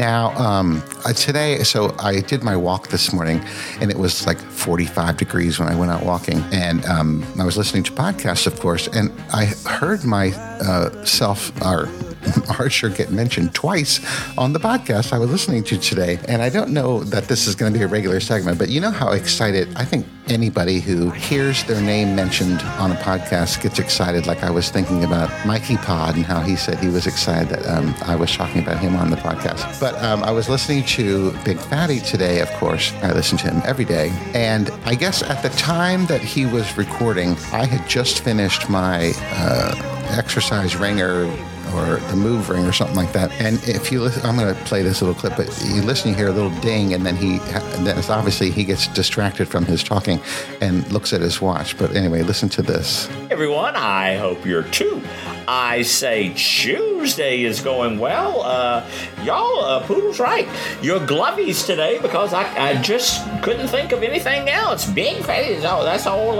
Now, today, so I did my walk this morning, and it was like 45 degrees when I went out walking. And I was listening to podcasts, of course, and I heard myself, Archer, get mentioned twice on the podcast I was listening to today. And I don't know that this is going to be a regular segment, but you know how excited I think anybody who hears their name mentioned on a podcast gets excited. Like I was thinking about Mikey Pod and how he said he was excited that I was talking about him on the podcast. But I was listening to Big Fatty today, of course. I listen to him every day. And I guess at the time that he was recording, I had just finished my exercise ringer or the move ring or something like that. And if you listen, I'm going to play this little clip, but you listen, you hear a little ding, and then it's obviously he gets distracted from his talking and looks at his watch. But anyway, listen to this. Everyone, I hope you're too. I say Tuesday is going well. Y'all, Poodle's right. Your glovies today, because I just couldn't think of anything else. Big Fatty, that's all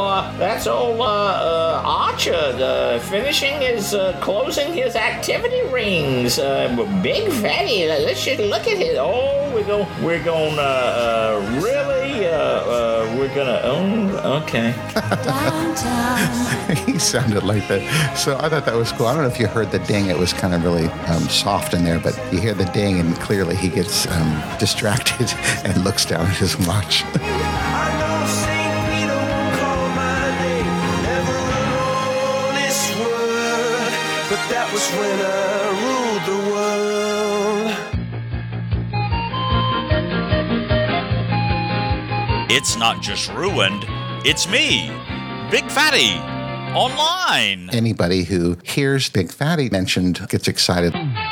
Archer finishing his, closing his activity rings. Big Fatty, let's just look at it. Oh, we're gonna, okay. He sounded like that. So I thought that was cool. I don't know if you heard the ding. It was kind of really soft in there, but you hear the ding, and clearly he gets distracted and looks down at his watch. But that was when I ruled the world. It's not just ruined, it's me, Big Fatty, online. Anybody who hears Big Fatty mentioned gets excited.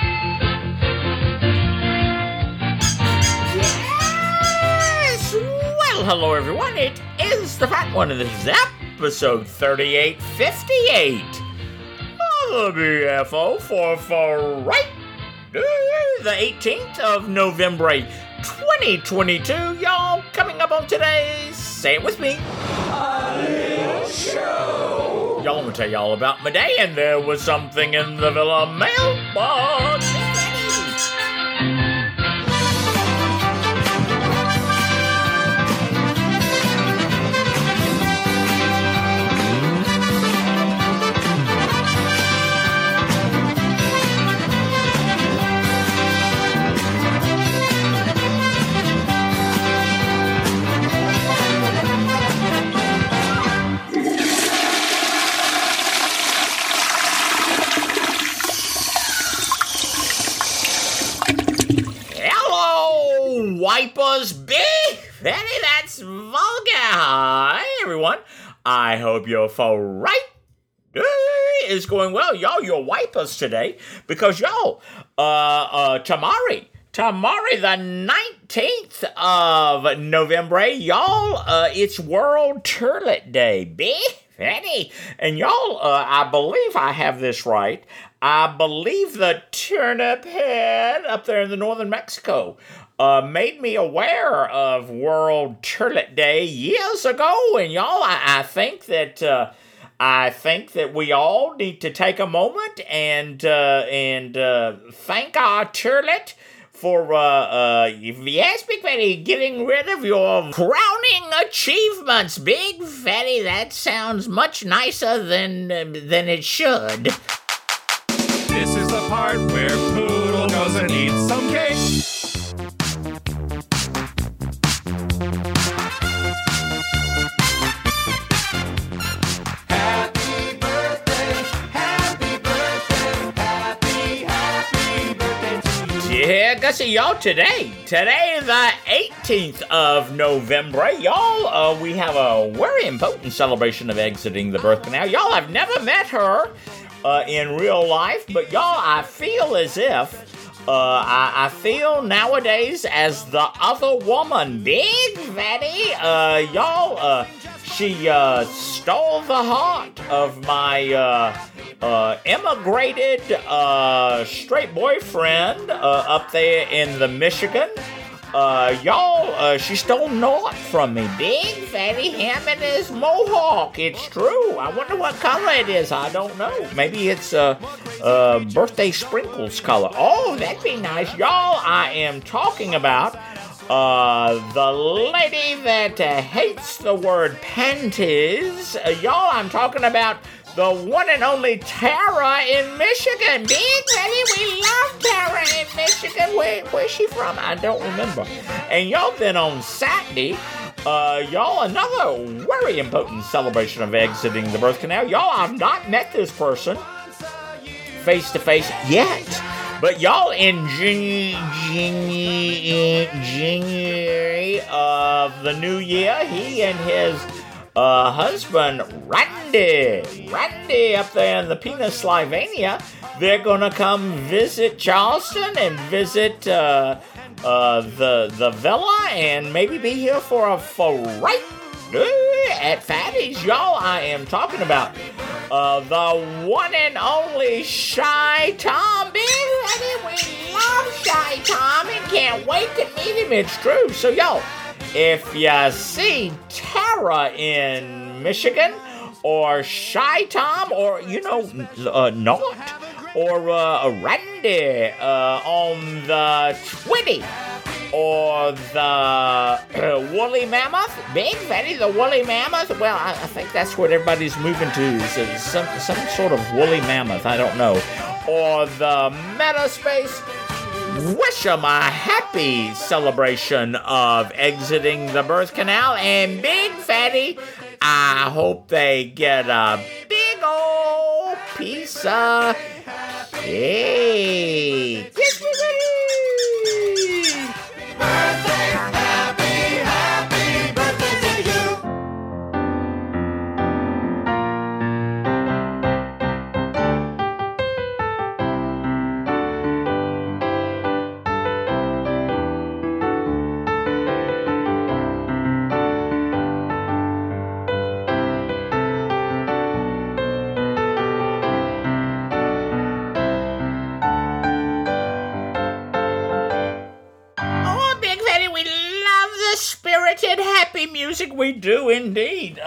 Yes! Well, hello everyone, it is the Fat One, and this is episode 3858. The BFO for right, the 18th of November, 2022. Y'all, coming up on today's, say it with me, A Little Show. Y'all, I'm gonna tell y'all about my day, and there was something in the Villa mailbox. Wipers, Big Fatty, that's vulgar. Hi, everyone. I hope your fall right is going well. Y'all, your wipers today, because y'all, Tamari, the 19th of November, y'all, it's World Turlet Day. Big Fatty. And y'all, I believe I have this right. I believe the turnip head up there in the northern Mexico made me aware of World Turlet Day years ago, and y'all, I think that we all need to take a moment and thank our turlet for yes, Big Fatty, getting rid of your crowning achievements. Big Fatty, that sounds much nicer than it should. This is the part where Poodle goes and eats some cake. Yeah, Gussie, y'all, today the 18th of November, y'all, we have a very important celebration of exiting the birth canal. Y'all, I've never met her in real life, but y'all, I feel as if I feel nowadays as the other woman. Big Fatty, y'all, she stole the heart of my immigrated straight boyfriend up there in the Michigan. Y'all, she stole naught from me. Big Fatty him and his mohawk. It's true. I wonder what color it is. I don't know. Maybe it's birthday sprinkles color. Oh, that'd be nice. Y'all, I am talking about the lady that hates the word panties. Y'all, I'm talking about the one and only Tara in Michigan. Big Fatty, we love Tara in Michigan. Where's she from? I don't remember. And y'all, then on Saturday, y'all, another very important celebration of exiting the birth canal. Y'all, I've not met this person face to face yet. But y'all, in January of the new year, he and his husband, Randy up there in the Pennsylvania, they're gonna come visit Charleston and visit the villa and maybe be here for a fright at Fatty's. Y'all, I am talking about the one and only Shy Tom. Big Fatty, we love Shy Tom and can't wait to meet him. It's true. So y'all, if you see Tara in Michigan, or Shy Tom, or, Not, or Randy on the Twitty, or the Woolly Mammoth, Big Fatty, the Woolly Mammoth. Well, I think that's what everybody's moving to, is some sort of Woolly Mammoth, I don't know. Or the Metaspace. Wish them a happy celebration of exiting the birth canal. And Big Fatty, I hope they get a big old piece of cake. Yes, Big Fatty! Happy birthday to you! Spirited, happy music, we do indeed.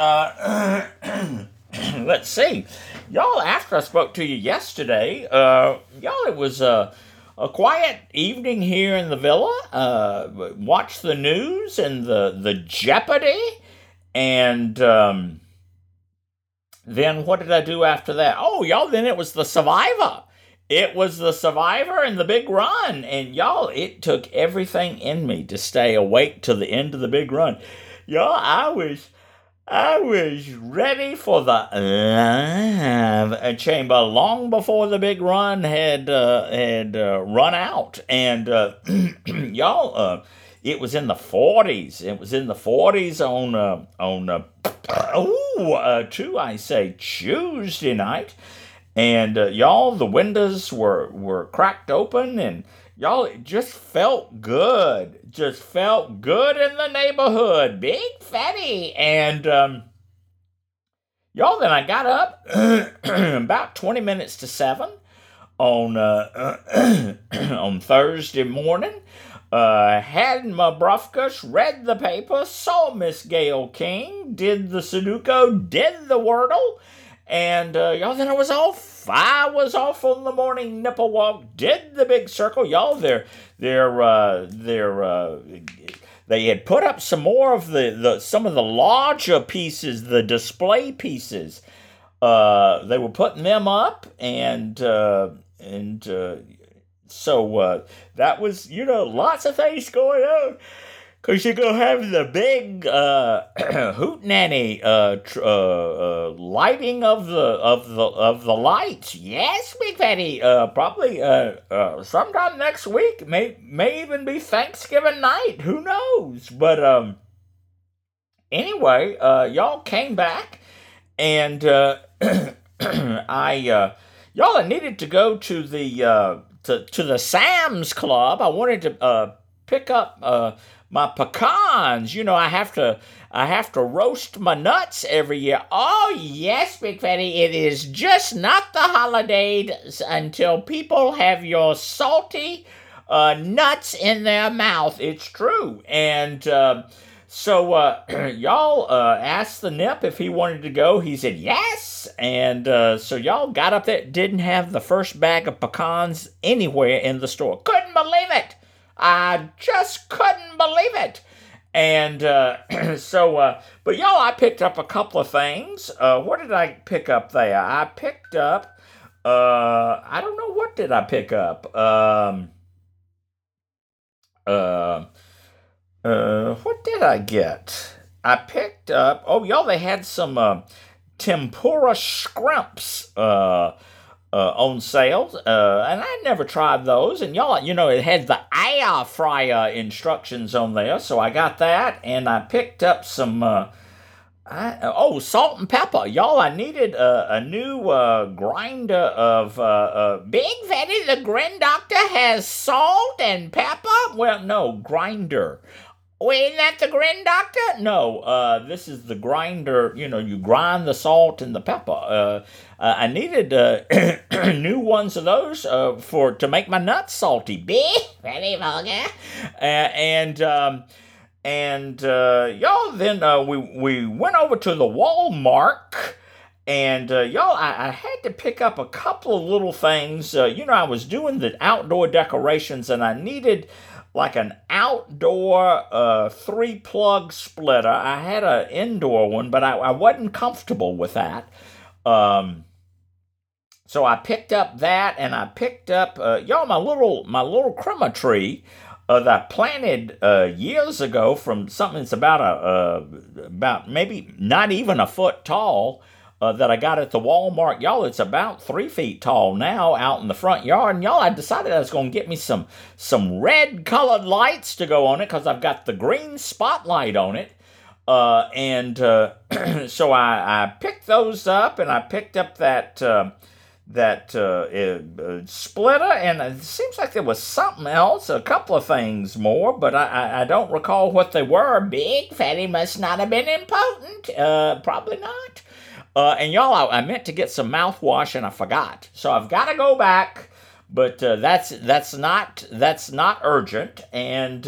Let's see. Y'all, after I spoke to you yesterday, y'all, it was a quiet evening here in the villa. Watched the news and the Jeopardy, and then what did I do after that? Oh, y'all, then it was the Survivor. It was the Survivor and the Big Run. And y'all, it took everything in me to stay awake till the end of the Big Run. Y'all, I was ready for the live chamber long before the Big Run had run out. And y'all, it was in the 40s. It was in the 40s on Tuesday night. And y'all, the windows were cracked open, and y'all, it just felt good. Just felt good in the neighborhood. Big Fatty. And y'all, then I got up about 20 minutes to 7 on on Thursday morning. Had my breakfast, read the paper, saw Miss Gayle King, did the Sudoku, did the Wordle. And y'all, then I was off. I was off on the morning nipple walk. Did the big circle. Y'all, they had put up some more of some of the larger pieces, the display pieces. They were putting them up, and so that was, lots of things going on. Because you're going to have the big hootenanny lighting of the lights. Yes, Big Fatty. Probably sometime next week. May even be Thanksgiving night. Who knows? But anyway, y'all came back. And I needed to go to the Sam's Club. I wanted to pick up my pecans. I have to roast my nuts every year. Oh, yes, Big Fatty, it is just not the holidays until people have your salty nuts in their mouth. It's true. And so y'all asked the Nip if he wanted to go. He said yes. And so y'all got up there. Didn't have the first bag of pecans anywhere in the store. Couldn't believe it. I just couldn't believe it. And but y'all, I picked up a couple of things. What did I pick up there? I picked up, I don't know, what did I pick up? What did I get? I picked up, y'all, they had some tempura scrimps on sale, and I never tried those. And y'all, it had the air fryer instructions on there, so I got that. And I picked up some salt and pepper. Y'all, I needed a new grinder of Big Fatty. The Grin Doctor has salt and pepper. Well, no, grinder. Wait, isn't that the Grin Doctor? No, this is the grinder. You grind the salt and the pepper. I needed new ones of those to make my nuts salty. Big, very vulgar. Y'all, then we went over to the Walmart. And y'all, I had to pick up a couple of little things. I was doing the outdoor decorations, and I needed like an outdoor 3-plug splitter. I had an indoor one, but I wasn't comfortable with that. So I picked up that, and I picked up y'all, my little Christmas tree that I planted years ago from something that's about maybe not even a foot tall. That I got at the Walmart. Y'all, it's about 3 feet tall now out in the front yard. And y'all, I decided I was going to get me some red colored lights to go on it because I've got the green spotlight on it. So I picked those up, and I picked up that splitter, and it seems like there was something else, a couple of things more, but I don't recall what they were. Big Fatty must not have been important. Probably not. And y'all, I meant to get some mouthwash, and I forgot. So I've got to go back, but that's not urgent. And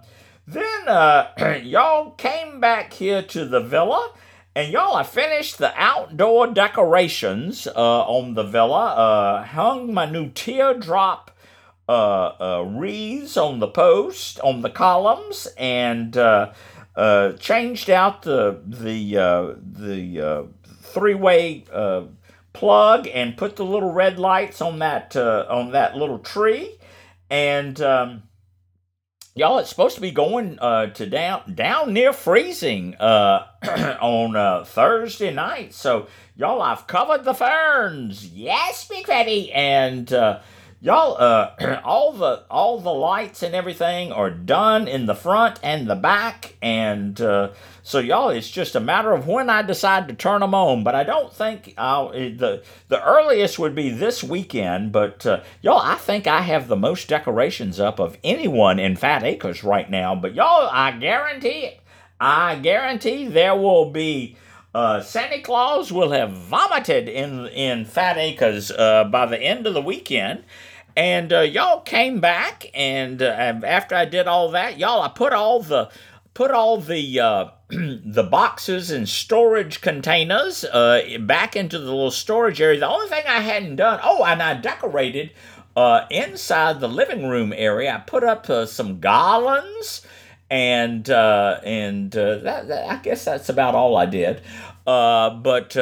then y'all came back here to the villa, and y'all, I finished the outdoor decorations on the villa. Hung my new teardrop wreaths on the post, on the columns, and changed out the 3-way plug and put the little red lights on that little tree. And y'all, it's supposed to be going to down near freezing on Thursday night. So y'all, I've covered the ferns. Yes, Big Fatty. And y'all, all the lights and everything are done in the front and the back. And so y'all, it's just a matter of when I decide to turn them on. But I don't think the earliest would be this weekend. But y'all, I think I have the most decorations up of anyone in Fat Acres right now. But y'all, I guarantee it. I guarantee there will be Santa Claus will have vomited in Fat Acres by the end of the weekend. And y'all came back, and after I did all that, y'all, I put all the the boxes and storage containers back into the little storage area. The only thing I hadn't done, and I decorated inside the living room area. I put up some garlands, and that I guess that's about all I did. But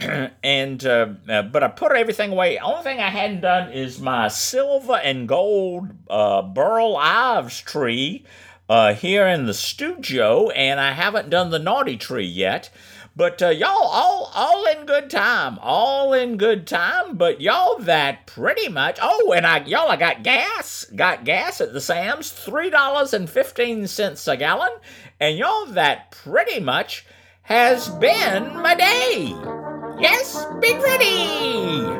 I put everything away. Only thing I hadn't done is my silver and gold Burl Ives tree here in the studio, and I haven't done the naughty tree yet. But y'all, all in good time, But y'all, that pretty much. And I got gas at the Sam's, $3.15 a gallon, and y'all, that pretty much has been my day. Yes, Big Fatty.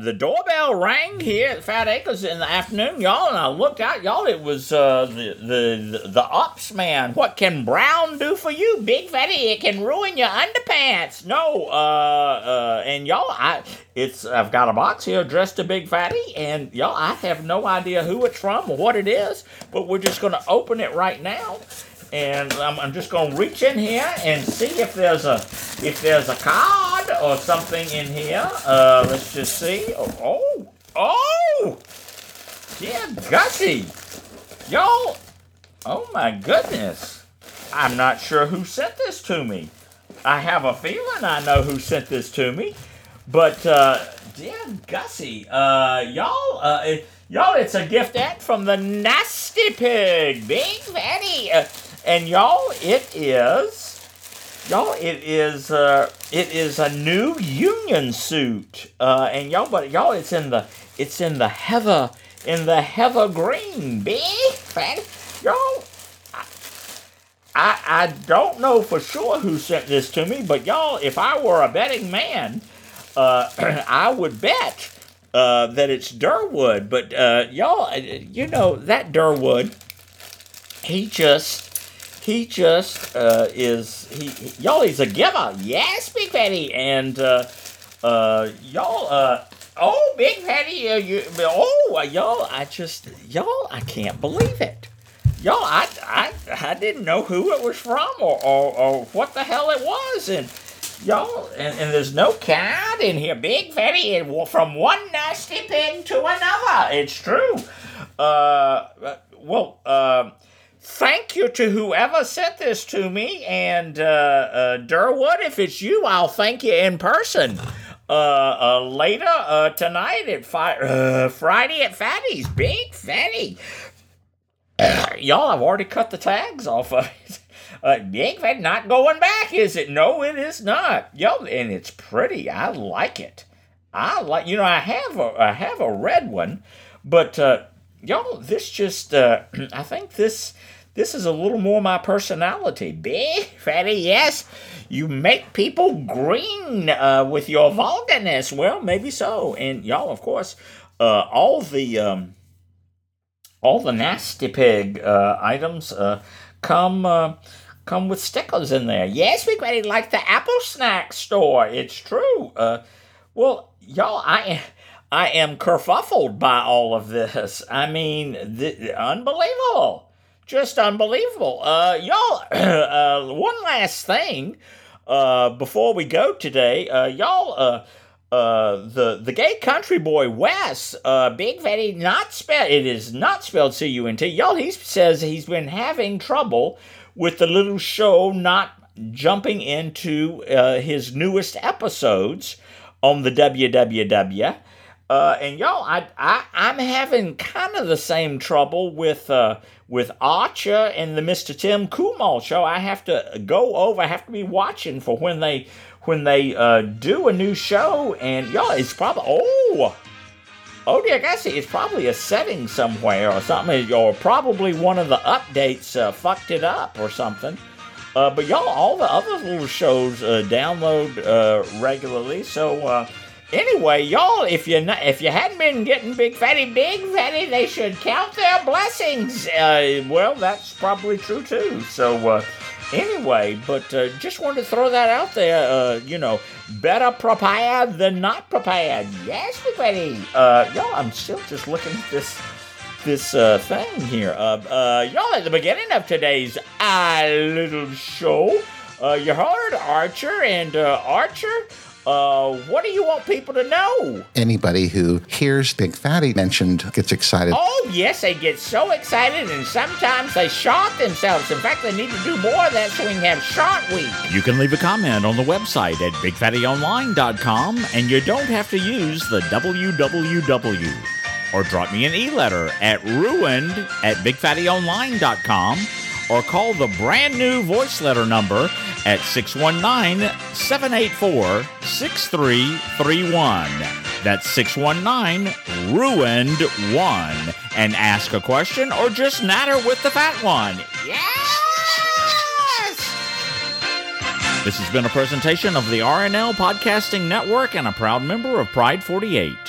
the doorbell rang here at Fat Acres in the afternoon, y'all, and I looked out, y'all. It was the ops man. What can brown do for you, Big Fatty? It can ruin your underpants. No, and y'all, I've got a box here addressed to Big Fatty, and y'all, I have no idea who it's from or what it is, but we're just gonna open it right now. And I'm just gonna reach in here and see if there's a card or something in here. Let's just see. Oh, yeah, Gussie, y'all. Oh my goodness, I'm not sure who sent this to me. I have a feeling I know who sent this to me, but damn Gussie, y'all, it's a giftette from the Nasty Pig, Big Fatty. And y'all, it is a new union suit. And y'all, it's in the heather green, Big Fatty. Y'all, I don't know for sure who sent this to me, but y'all, if I were a betting man, I would bet that it's Durwood. But y'all, you know that Durwood, he's a giver. Yes, Big Fatty. And, y'all, oh, Big Fatty, I can't believe it. Y'all, I didn't know who it was from or what the hell it was. And, y'all, and there's no card in here. Big Fatty, from one nasty pig to another. It's true. Thank you to whoever sent this to me, and Durwood, if it's you, I'll thank you in person later tonight at Friday at Fatty's. Big Fatty. Y'all, I've already cut the tags off of it. Big Fatty, not going back, is it? No, it is not. Yo, and it's pretty. I like it. I have a red one, but y'all, this just I think this is a little more my personality. Big Fatty, yes, you make people green with your vulgarness. Well, maybe so. And y'all, of course, all the Nasty Pig items come with stickers in there. Yes, Big Fatty, like the Apple Snack store. It's true. Well, y'all, I am kerfuffled by all of this. I mean, unbelievable. Just unbelievable. Y'all, one last thing before we go today. Y'all, the gay country boy Wes, Big Fatty, it is not spelled C-U-N-T. Y'all, he says he's been having trouble with the little show not jumping into his newest episodes on the WWW. And y'all, I'm having kind of the same trouble with Archer and the Mr. Tim Kumal show. I have to be watching for when they do a new show, and y'all, it's probably dear Gussie, it's probably a setting somewhere or something, or probably one of the updates fucked it up or something. But y'all, all the other little shows download regularly. So anyway, y'all, if you hadn't been getting Big Fatty, they should count their blessings. Well, that's probably true too. So anyway, but just wanted to throw that out there. Better prepared than not prepared. Yes, Big Fatty. Y'all, I'm still just looking at this thing here. Y'all, at the beginning of today's little show, you heard Archer, and Archer, what do you want people to know? Anybody who hears Big Fatty mentioned gets excited. Oh, yes, they get so excited, and sometimes they shart themselves. In fact, they need to do more of that so we can have Shart Week. You can leave a comment on the website at BigFattyOnline.com, and you don't have to use the www. Or drop me an e-letter at ruined@BigFattyOnline.com, or call the brand new voice letter number at 619-784-6331. That's 619-RUINED1. And ask a question or just natter with the fat one. Yes! This has been a presentation of the RNL Podcasting Network and a proud member of Pride 48.